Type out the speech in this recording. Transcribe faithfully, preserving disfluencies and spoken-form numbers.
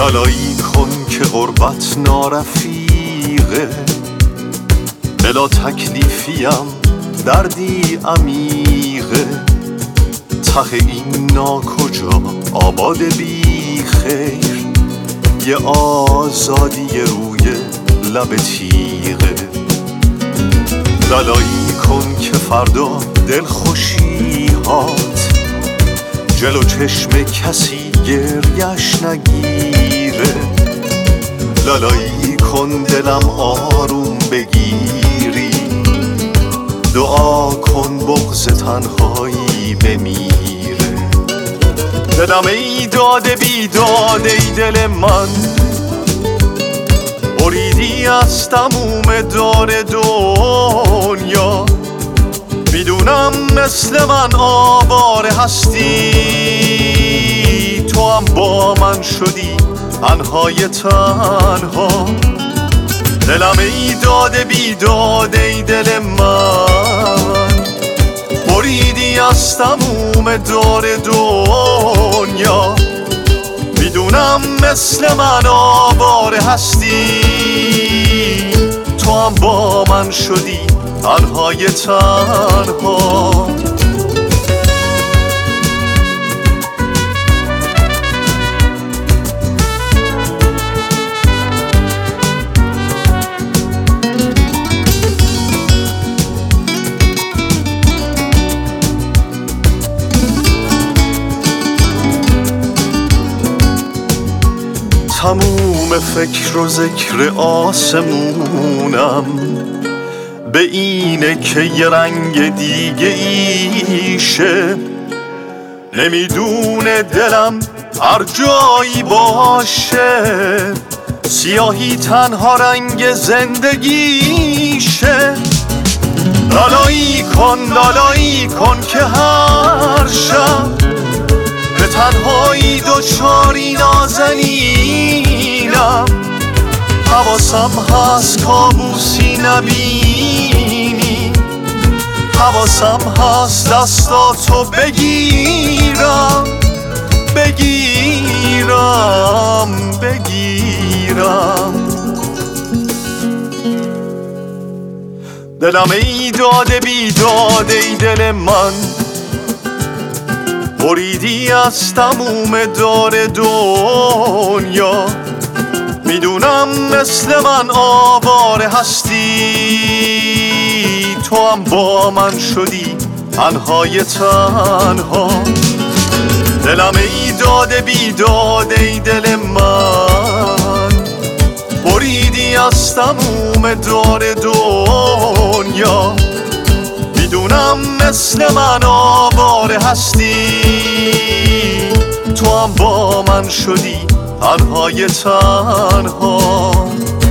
لالایی کن که غربت نارفیقه، بلا تکلیفیم دردی عمیقه. ته این ناکجا آباد بی خیر، یه آزادی روی لب تیغه. لالایی کن که فردا دلخوشی هات جلو چشم کسی گریش نگیره. لالایی کن دلم آروم بگیری، دعا کن بغض تنهایی بمیره. دلم ای داده بی داده ای دل من، بریدی از تموم دار دنیا. میدونم مثل من آواره هستی، تو هم با من شدی تنهای تنها. دلم ای داده بی داده ای دل من، بریدی از تموم دار دنیا. میدونم مثل من آواره هستی، تو هم با من شدی تنهای تنها. تموم فکر و ذکر آسمونم به اینه که یه رنگ دیگه ایشه. نمیدونه دلم هر جایی باشه، سیاهی تنها رنگ زندگیشه. لالایی کن لالایی کن که هر شب به تنهایی دوچاری نازنینم. حواسم هست کابوسی نبینی، حواسم هست دستاتو بگیرم بگیرم بگیرم. دلم ای داده بی داده ای دل من، بریدی از تموم دار دنیا. میدونم مثل من آواره هستی، تو هم با من شدی تنهای تنها. دلم ای داده بی داده ای دل من، بریدی از تموم دار دنیا. میدونم مثل من آواره هستی، تو هم با من شدی تنهای تنها.